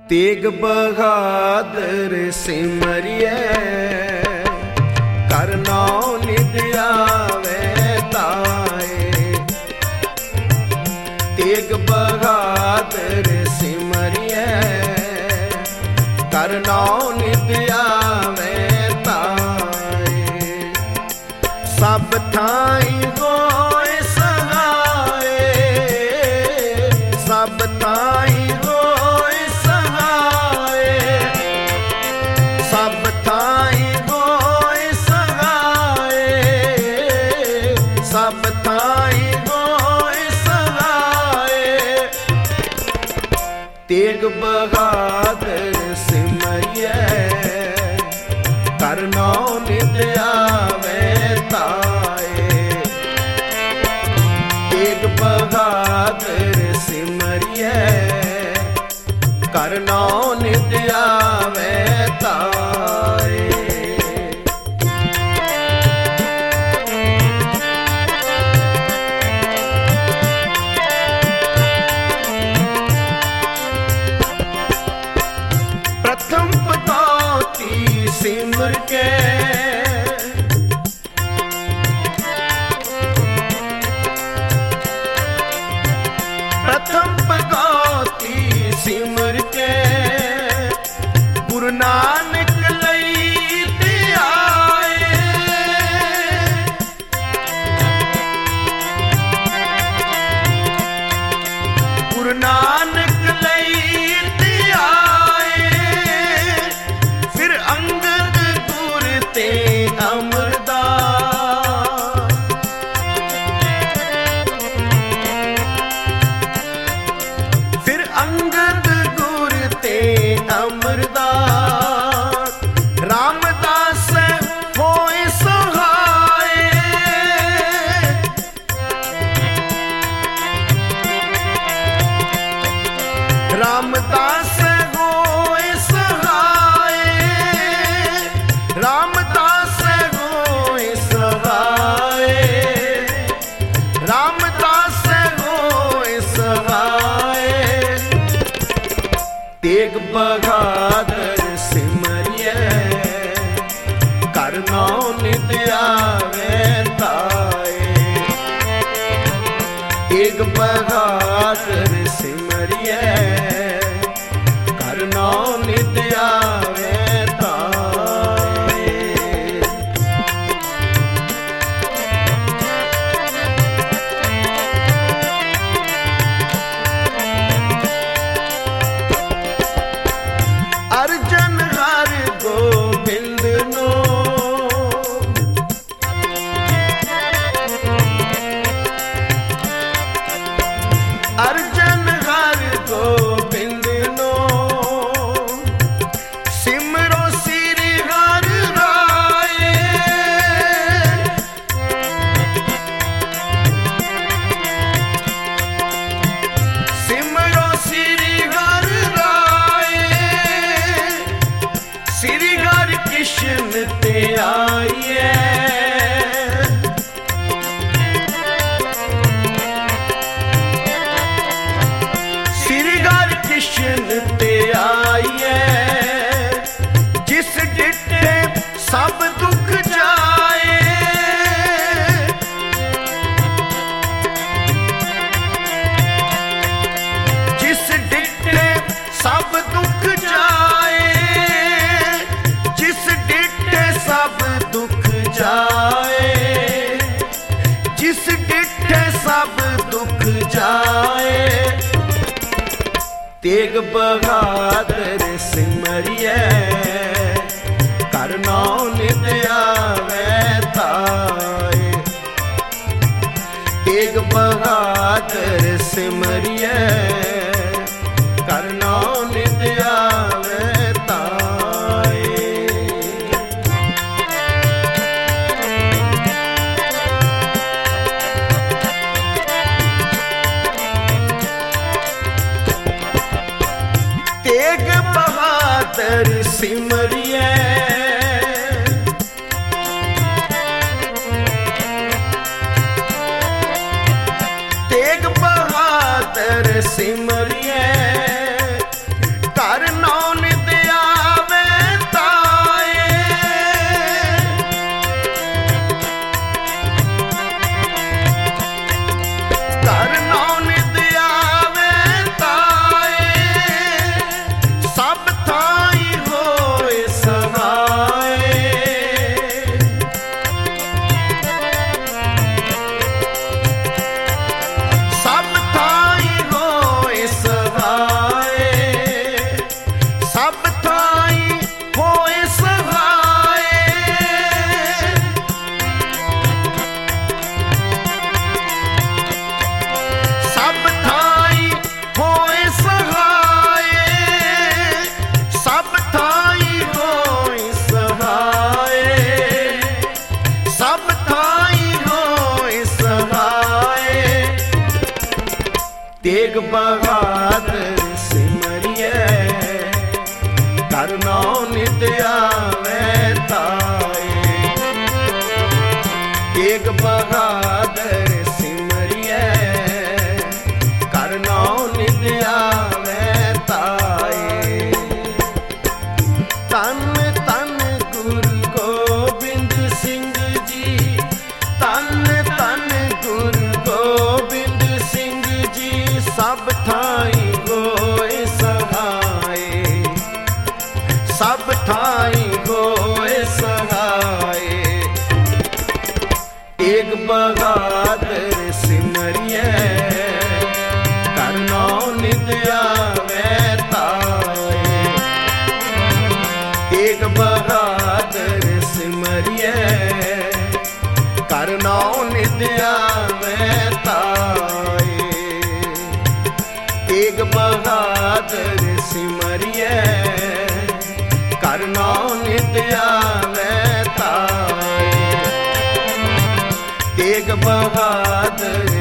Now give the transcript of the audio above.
तेग बहादुर सिमरिए कर नाम नित आवे ताए। तेग बहादुर सिमरिए कर नाम नित आवे ताए। सब थाई होए सहाय, सब थाई सब थाई होए सहाय। तेग बहादुर सिमरिए कर नाम नित आवे ताए। तेग बहादुर सिमरिए कर नाम नित आवे ताए। सिमर के प्रथम भगवती सिमर के गुरु नानक लई ते आए। गुरु नानक लई ते आए। फिर अंगद गुर ते अमरदास, फिर अंगद गुर ते अमरदास। रामदास होए सहाय, रामदास होए सहाय। रामदास होए सहाय, रामदास होए सहाय। तेग बहादुर सिमरिए कर नाम नित आवे ताए। तेग बहादुर सिमरिए कर नाम नित आवे ताए। अर्जन हर गोबिंद नो, अर्जन हर गोबिंद नो। सिमरो श्री हर राय, सिमरो श्री हर राय। श्री हर कृष्ण ते आइए, श्री हर कृष्ण ते आइए। जिस डिठे सब दुख जाए, जिस डिठे सब दुख जाए। जिस डिठे सब दुख जाए, जिस डिठे सब दुख जाए। तेग बहादुर सिमरिए कर नाम नित आवे ताए। तेग बहादुर सिमरिए कर नाम नित आवे ताए। तेग बहादुर सिमरिए तेग बहादुर सिमरिए कर तेग बहादुर सिमरिए करनौ नित आवे ताए। तेग बहादुर सिमरिए करनौ नित आवे ताए। तन तन गुरु गोबिंद सिंह जी, तन तन गुरु गोबिंद सिंह जी, सब ठाई होए सहाय, सब ठाई होए सहाय। तेग बहादुर सिमरिए करनौ नित आवे ताए। तेग बहादुर सिमरिए करनौ नित आवे ताए। तेग बहादुर सिमरिए करनौ नित आवे ताए। तेग बहादुर